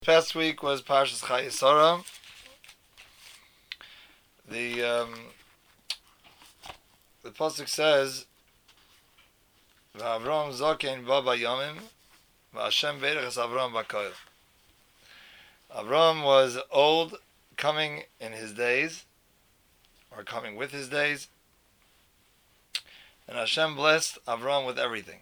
Past week was Parshas Chayesara. The the pasuk says, "V'Avram Zaken Baba Yomim, v'Hashem Berech Es Avram Bakoil." Avram was old, coming in his days, or coming with his days, and Hashem blessed Avram with everything.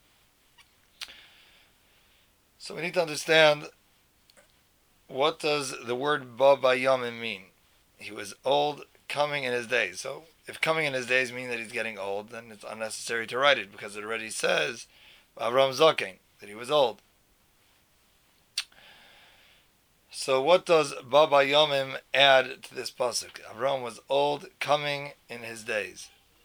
So we need to understand, what does the word Baba Yomim mean? He was old, coming in his days. So if coming in his days means that he's getting old, then it's unnecessary to write it, because it already says Avram Zaken, that he was old. So what does Baba Yomim add to this pasuk? Avram was old, coming in his days.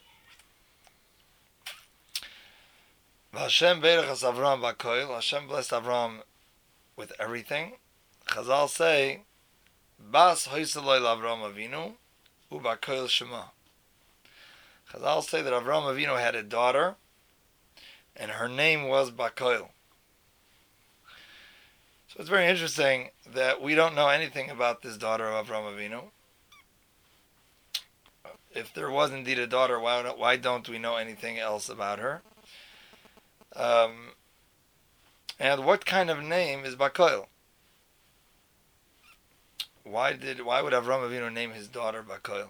Hashem Berech Es Avram Bakoil. Hashem blessed Avram with everything. Chazal say, Bas Hoysaloi Avram Avinu Ubakoil Shema. Chazal say that Avram Avinu had a daughter, and her name was Bakoil. So it's very interesting that we don't know anything about this daughter of Avram Avinu. If there was indeed a daughter, why don't we know anything else about her? And what kind of name is Bakoil? Why would Avram Avinu name his daughter Bakoil?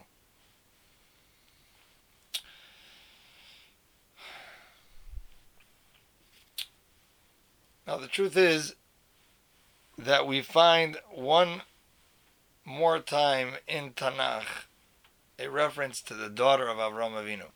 Now the truth is that we find one more time in Tanakh a reference to the daughter of Avram Avinu.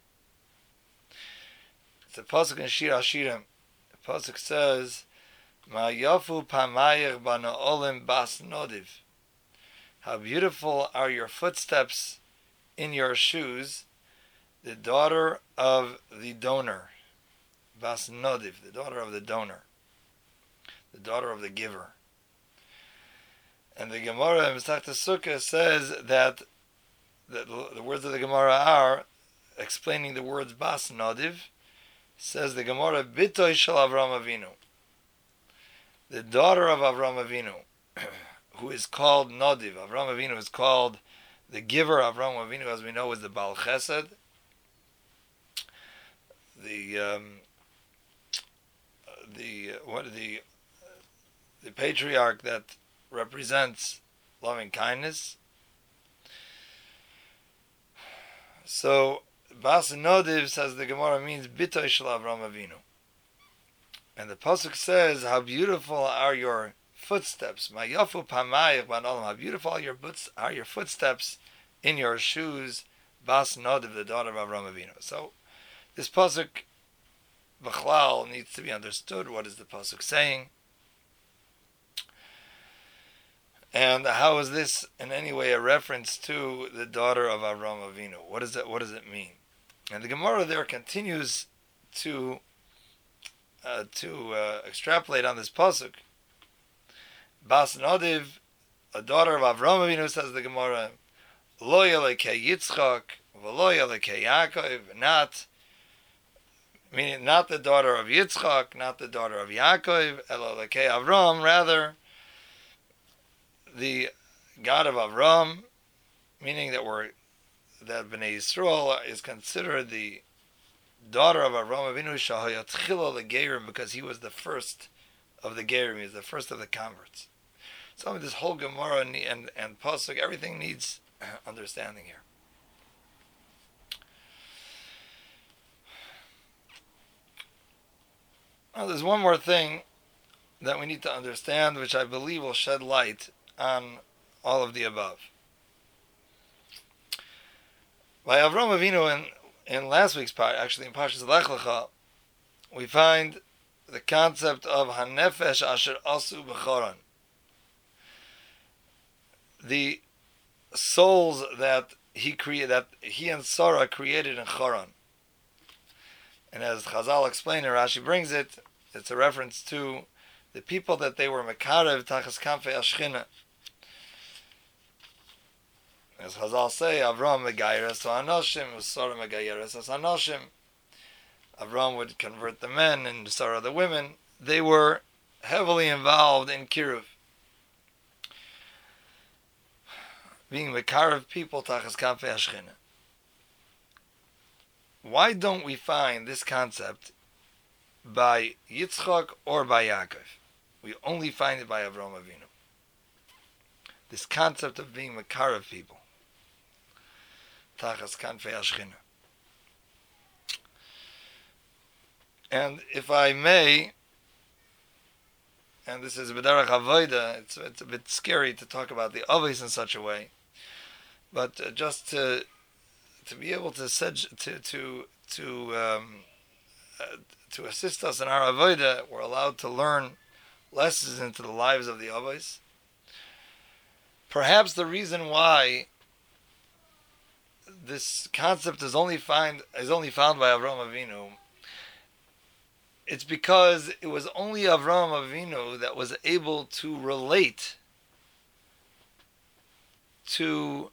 It's a pasuk in Shir Hashirim. The pasuk says, "Ma yafu pamayich bana olim bas nodiv." How beautiful are your footsteps in your shoes, the daughter of the donor. Bas nodiv, the daughter of the donor, the daughter of the giver. And the Gemara in Masechta Sukkah says that the words of the Gemara are, explaining the words Bas Nodiv, says the Gemara, Bitoy Shel Avram Avinu, the daughter of Avram Avinu, who is called Nodiv. Avram Avinu is called the giver. Avram Avinu, as we know, is the Baal Chesed, the patriarch that represents loving kindness. So Bas Nodiv, says the Gemara, means Bitoy Shel Avram Avinu. And the pasuk says, how beautiful are your footsteps. Mayafu pamayich banolam. How beautiful are your footsteps in your shoes. Bas Nodiv, the daughter of Avram Avinu. So this pasuk B'chlal needs to be understood. What is the pasuk saying? And how is this in any way a reference to the daughter of Avram Avinu? What does it mean? And the Gemara there continues to extrapolate on this pasuk. Bas Nodiv, a daughter of Avram Avinu, says the Gemara, Lo yelekei Yitzchak, v'lo yelekei Yaakov, not the daughter of Yitzchak, not the daughter of Yaakov, elo lekei Avram, rather the God of Avram, meaning that Bnei Yisrael is considered the daughter of Avram Avinu, shahayat chila legerim, because he was the first of the gerim, he was the first of the converts. So this whole Gemara and pasuk, everything needs understanding here. Now there's one more thing that we need to understand, which I believe will shed light on all of the above. By Avram Avinu in last week's part, actually in Parshas Lech Lecha, we find the concept of Hanefesh Asher Asu B'Choron, the souls that he and Sarah created in Choron. And as Chazal explained, and Rashi brings it, it's a reference to the people that they were Mekarev Tachas Kanfei Ashchina. As Chazal say, Avram Megayeres Anoshim, Sarah Megayeres Anoshim. Avram would convert the men and Sarah the women. They were heavily involved in Kiruv. being Mekarav people Tachas Kanfei Hashchina. Why don't we find this concept by Yitzchak or by Yaakov? We only find it by Avraham Avinu. This concept of being Mekarav people Tachas Kanfei Hashchina. And if I may, and this is B'derech Avoda, it's a bit scary to talk about the Avos in such a way, but just to be able to assist us in our Avoda, we're allowed to learn lessons into the lives of the Avos. Perhaps the reason why this concept is only found by Avraham Avinu, it's because it was only Avraham Avinu that was able to relate he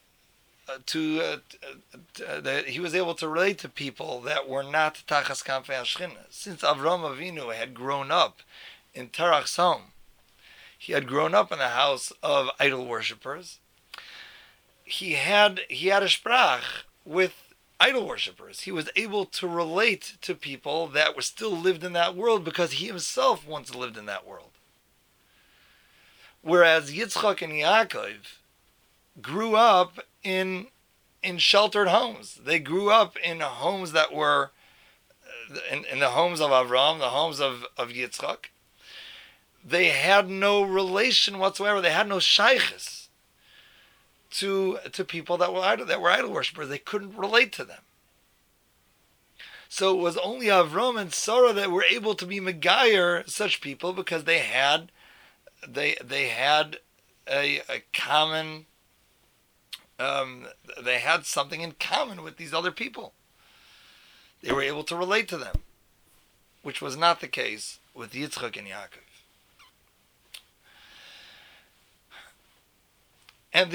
was able to relate to people that were not Tachas Kanfei Hashchina. Since Avraham Avinu had grown up in Terach's home, he had grown up in the house of idol worshippers. He had a sprach with idol worshippers. He was able to relate to people that were still lived in that world because he himself once lived in that world. Whereas Yitzchak and Yaakov grew up in sheltered homes. They grew up in homes that were in the homes of Avram, the homes of Yitzchak. They had no relation whatsoever. They had no shaychus to people that were idol worshippers. They couldn't relate to them. So it was only Avram and Sarah that were able to be megayer such people because they had a common. They had something in common with these other people. They were able to relate to them, which was not the case with Yitzchak and Yaakov. And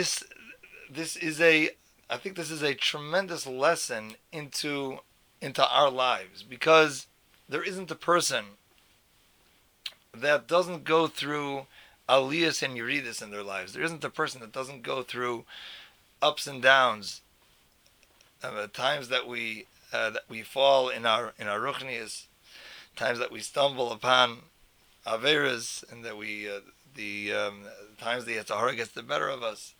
I think this is a tremendous lesson into our lives, because there isn't a person that doesn't go through aliyas and yeridis in their lives. There isn't a person that doesn't go through ups and downs, times that we fall in our ruchnias, times that we stumble upon averas, and that the times the Yetzer Hara gets the better of us.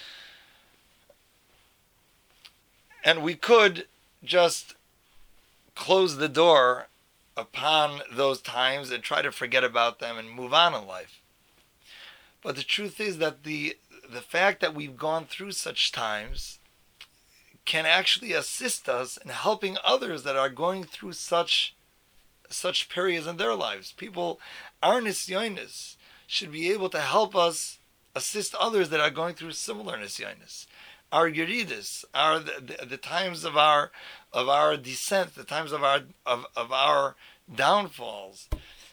And we could just close the door upon those times and try to forget about them and move on in life. But the truth is that the fact that we've gone through such times can actually assist us in helping others that are going through such periods in their lives. People, our nisyonis, should be able to help us assist others that are going through similar nisyonis. Our yeridis, the times of our descent, the times of our downfalls,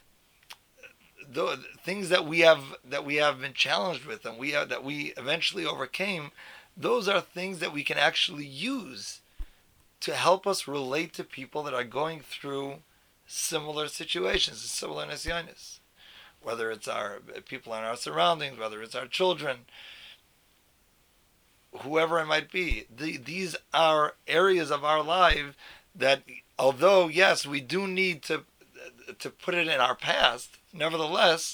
the things that we have been challenged with, and that we eventually overcame. Those are things that we can actually use to help us relate to people that are going through similar situations, similar nisyonis. Whether it's our people in our surroundings, whether it's our children, whoever it might be. These are areas of our life that, although, yes, we do need to put it in our past, nevertheless,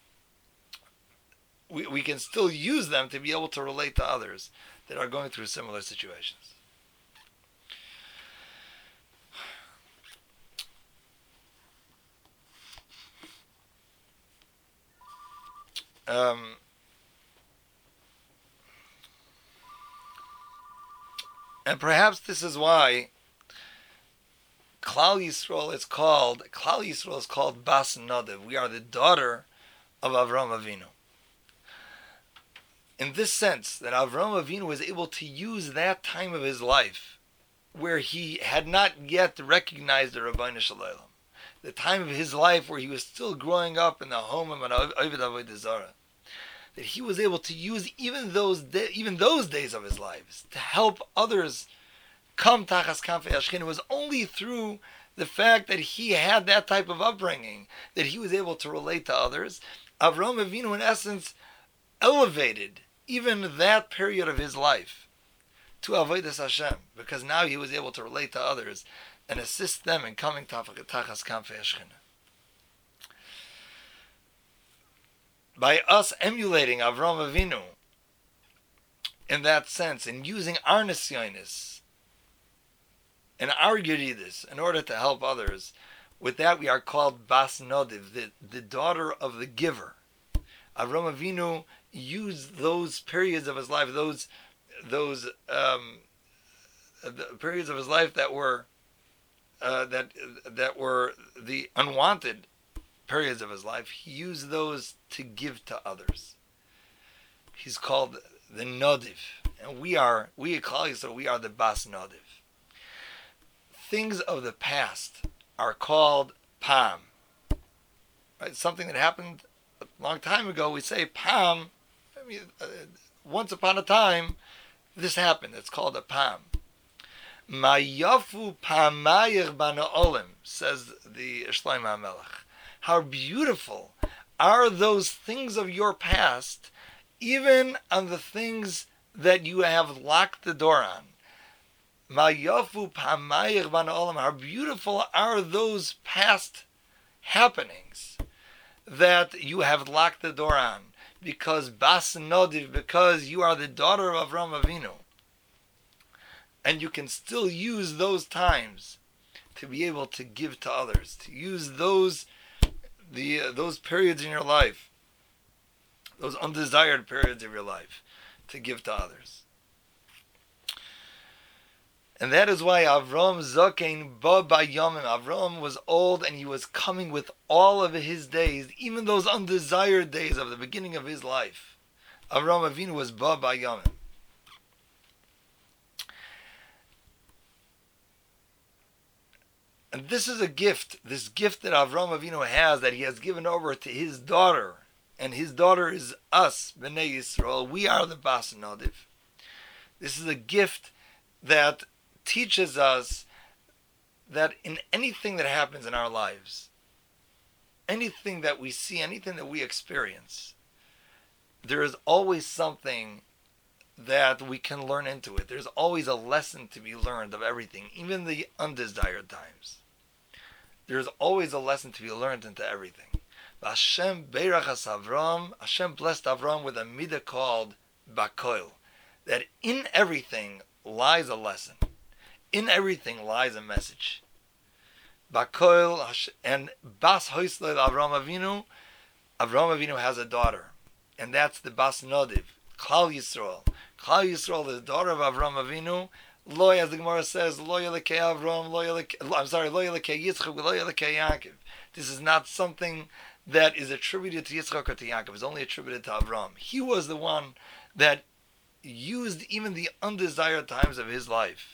we can still use them to be able to relate to others that are going through similar situations. And perhaps this is why Klal Yisrael is called Bas Nadav. We are the daughter of Avraham Avinu. In this sense, that Avraham Avinu was able to use that time of his life where he had not yet recognized the Rabbeinu Shalom, the time of his life where he was still growing up in the home of an Oved Avodah Zarah, that he was able to use even those days of his lives to help others come Tachas Kanfei Hashchina. It was only through the fact that he had that type of upbringing that he was able to relate to others. Avraham Avinu, in essence, elevated even that period of his life to Avodas Hashem, because now he was able to relate to others and assist them in coming to Tachas Kanfei Shechina. By us emulating Avraham Avinu in that sense, and using our nisyonis and our yuridis in order to help others, with that we are called Bas Nodiv, the daughter of the giver. Avraham Avinu used those periods of his life, those the periods of his life that were that were the unwanted periods of his life. He used those to give to others. He's called the Nodiv, and we at Klal Yisrael, we are the Bas Nodiv. Things of the past are called Pam. Right? Something that happened a long time ago, we say Pam. I mean, once upon a time, this happened. It's called a Pam. Mayafu Pamayir Bana Olim, says the Shlomo HaMelech. How beautiful are those things of your past, even on the things that you have locked the door on. Mayafu Pamayir Bana Olim. How beautiful are those past happenings that you have locked the door on. Because Bas Nodiv, because you are the daughter of Avraham Avinu. And you can still use those times to be able to give to others, to use those periods in your life, those undesired periods of your life, to give to others. And that is why Avram Zokein Ba Bayomim. Avram was old and he was coming with all of his days, even those undesired days of the beginning of his life. Avram Avinu was Ba Bayomim. And this is a gift, this gift that Avram Avinu has, that he has given over to his daughter. And his daughter is us, Bnei Yisrael. We are the Bas Nodiv. This is a gift that teaches us that in anything that happens in our lives, anything that we see, anything that we experience, there is always something that we can learn into it. There's always a lesson to be learned of everything, even the undesired times. There's always a lesson to be learned into everything. Hashem Beirachas Avram, Hashem blessed Avram with a midah called Bakoil, that in everything lies a lesson. In everything lies a message. Bakoil and Bas Hoislel Avraham Avinu. Avraham Avinu has a daughter, and that's the Bas Nodiv, Klal Yisrael. Klal Yisrael is the daughter of Avraham Avinu. Lo, as the Gemara says, Lo Yelekei Avram, Lo Yelekei Yitzchak, Lo Yelekei Yaakov. This is not something that is attributed to Yitzchak or to Yaakov. It's only attributed to Avram. He was the one that used even the undesired times of his life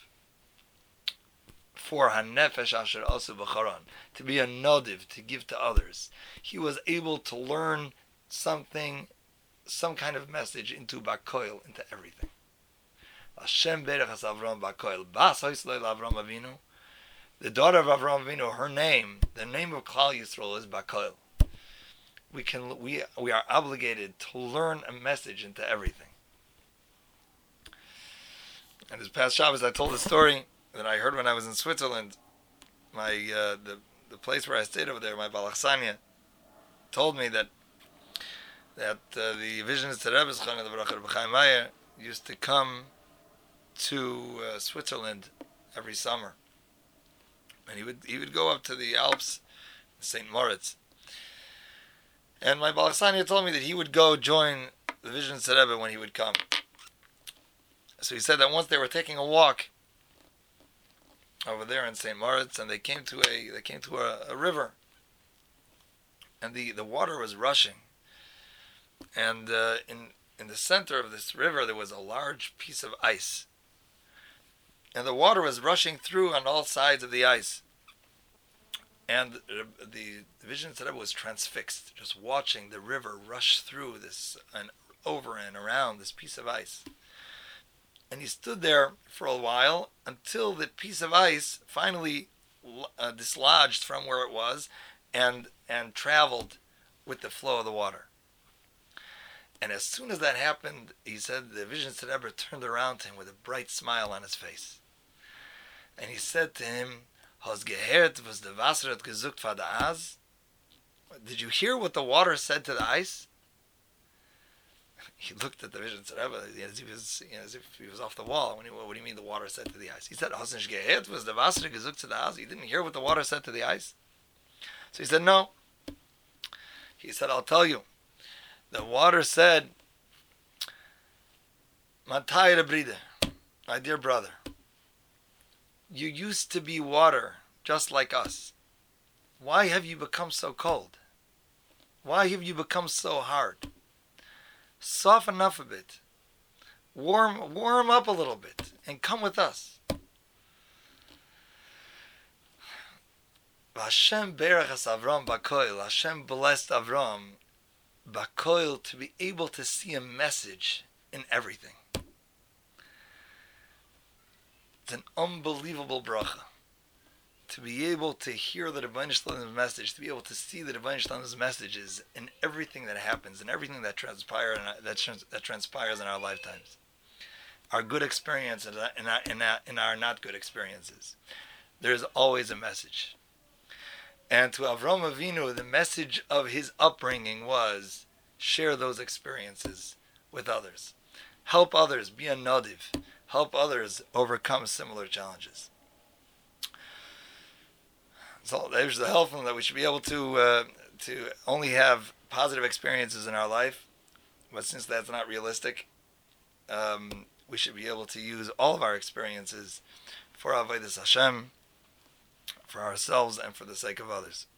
for Hanefesh Asher Asu B'Charan, to be a nodiv, to give to others. He was able to learn something, some kind of message into Bakoil, into everything. Hashem Berachas Avram Bakoil. Bas Hoislel Avram Avinu. The daughter of Avram Avinu, her name, the name of Klal Yisrael is Bakoil. We are obligated to learn a message into everything. And this past Shabbos, I told a story that I heard when I was in Switzerland. My the place where I stayed over there, my Balachsania, told me that the Visions to Rebbe's Chana, the Baruch Chaim Meyer, used to come to Switzerland every summer, and he would go up to the Alps, St. Moritz. And my Balachsania told me that he would go join the Visions to Rebbe when he would come. So he said that once they were taking a walk over there in St. Moritz, and they came to a river, and the water was rushing, and in the center of this river there was a large piece of ice, and the water was rushing through on all sides of the ice, and the Vision Rebbe was transfixed, just watching the river rush through this and over and around this piece of ice. And he stood there for a while until the piece of ice finally dislodged from where it was and traveled with the flow of the water. And as soon as that happened, he said the Vision Rebbe turned around to him with a bright smile on his face. And he said to him, Has gehört, was the Wasser hat gesucht for the Az? Did you hear what the water said to the ice? He looked at the Vision Rebbe as if he was off the wall. What do you mean the water said to the ice? He said, Has nicht gehört, was the Wasser gesucht to the Az? You didn't hear what the water said to the ice? So he said, no. He said, I'll tell you. The water said, Matayra Bride, my dear brother, you used to be water just like us. Why have you become so cold? Why have you become so hard? Soften up a bit. Warm up a little bit and come with us. Hashem berachas Avram bakoil. Hashem blessed Avram bakoil to be able to see a message in everything. It's an unbelievable bracha. To be able to hear the Rebbeinu Shalom's message, to be able to see the Rebbeinu Shalom's messages in everything that happens, in everything that transpires in our lifetimes. Our good experiences and our not good experiences. There's always a message. And to Avram Avinu, the message of his upbringing was share those experiences with others. Help others, be a nadiv. Help others overcome similar challenges. So there's the help that we should be able to only have positive experiences in our life. But since that's not realistic, we should be able to use all of our experiences for Avodas Hashem, for ourselves, and for the sake of others.